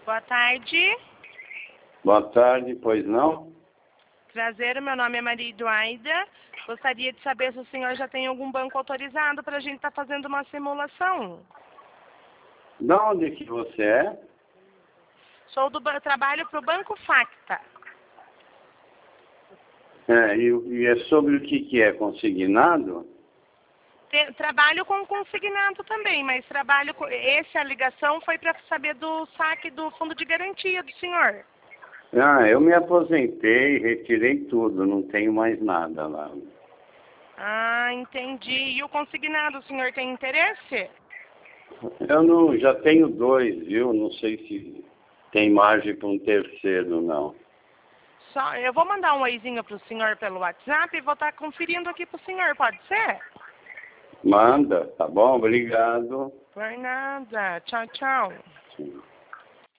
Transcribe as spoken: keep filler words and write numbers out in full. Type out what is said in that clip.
Boa tarde. Boa tarde, pois não? Prazer, meu nome é Maria Eduarda. Gostaria de saber se o senhor já tem algum banco autorizado para a gente estar tá fazendo uma simulação. De onde que você é? Sou do ba- trabalho para o Banco Facta. É, e, e é sobre o que que é consignado? Te- trabalho com consignado também, mas trabalho com... Essa ligação foi para saber do saque do fundo de garantia do senhor. Ah, eu me aposentei, retirei tudo, não tenho mais nada lá. Ah, entendi. E o consignado, o senhor tem interesse? Eu não, já tenho dois, viu? Não sei se tem margem para um terceiro, não. Só, eu vou mandar um oizinho para o senhor pelo WhatsApp e vou estar conferindo aqui para o senhor, pode ser? Manda, tá bom? Obrigado. Por nada. Tchau, tchau. Sim.